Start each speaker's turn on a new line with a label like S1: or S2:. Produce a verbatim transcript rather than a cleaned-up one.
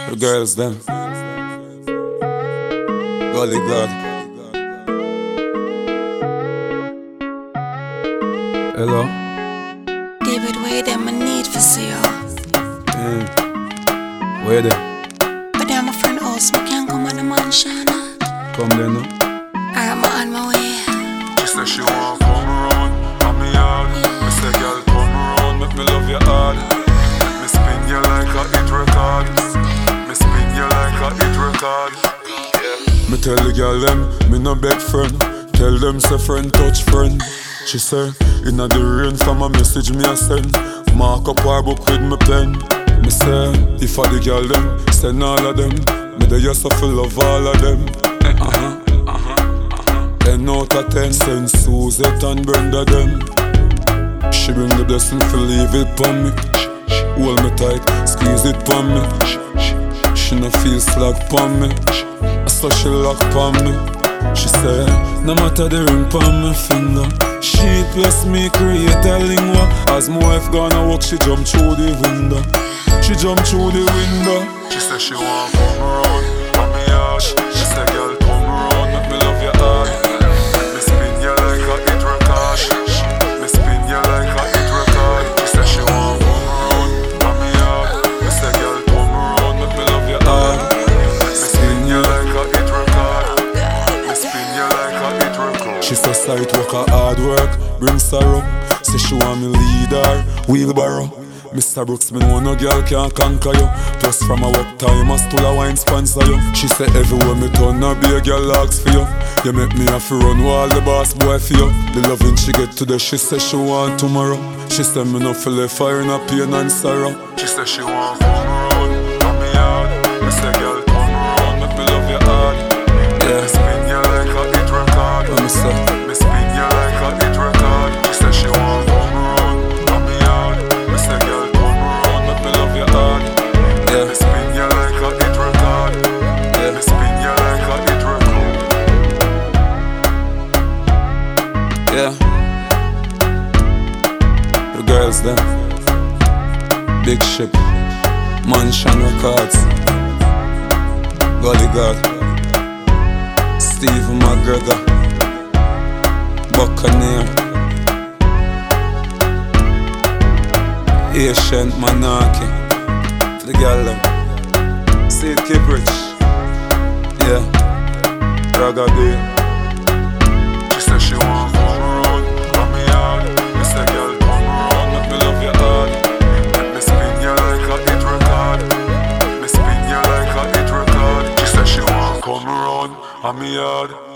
S1: The girls them Golly God. Hello.
S2: David, where them I need for see you.
S1: Mm. Where they?
S2: But they're my friend house, I can't come on the mansion.
S1: Come there now.
S2: Alright, I'm on my way.
S3: She say she want come around, on me hard. Me say girl come around, make me love you hard. Me spin you like a hit record. Me spin you like a hit record. Yeah. Me tell the girl them, me no beg friend. Tell them say friend touch friend. She say, inna the rain from a message me a send. Mark up her book with me pen. Me say, if I the girl them, send all of them. Me dey just a full of all of them. Uh-huh, uh-huh, uh-huh. Ten out of ten, send Suzette and Brenda them. She bring the blessing for leave it pon me. Hold me tight, squeeze it pon me. She no feel slack pon me. So she lock pon me. She say, no matter the ring pon my finger. She plus me create a lingua. As my wife gonna walk, she jump through the window. She jump through the window. She say she want come around, on me hard. She say girl come around, make me love you hard. Me spin you like a hit record. Me spin you like a hit record. She say she want come around, on me hard. Me say girl come around, make me love you hard. Me spin you like a hit record. Me spin you like a hit record. She say sight work a hard work, bring sorrow. Say she want me lead her, wheelbarrow. Mister Brooks, me know no girl can't conquer you. Plus from a work time, I still a wine sponsor you. She say everywhere me turn, I be a girl asks for you. You make me have to run while the boss boy for you. The loving she get today, she say she want tomorrow. She say me no feel like fire in a pain and sorrow. She say she want come around, on me hard. Me say girl come around, make me love you hard. Yeah. Me spin you like a hit record.
S1: What me say?
S3: Me spin you like a hit record. She say she want come around, on me hard. Me say girl come around, make me love you hard.
S1: Yeah.
S3: Me spin you like a hit record.
S1: Yeah.
S3: Me spin you like a hit record.
S1: Yeah. The girls them Big Ship, Mansion Records, Golly God, Steve McGregor, Buccaneer, Ancient Monarchy. For the girl them Sid Kiprich. Yeah. Ragabee.
S3: She say she want come around, on me hard. Me say girl come around, make me love you hard. Let me spin you like a hit record. Me spin you like a hit record. She say she want come around, on me hard.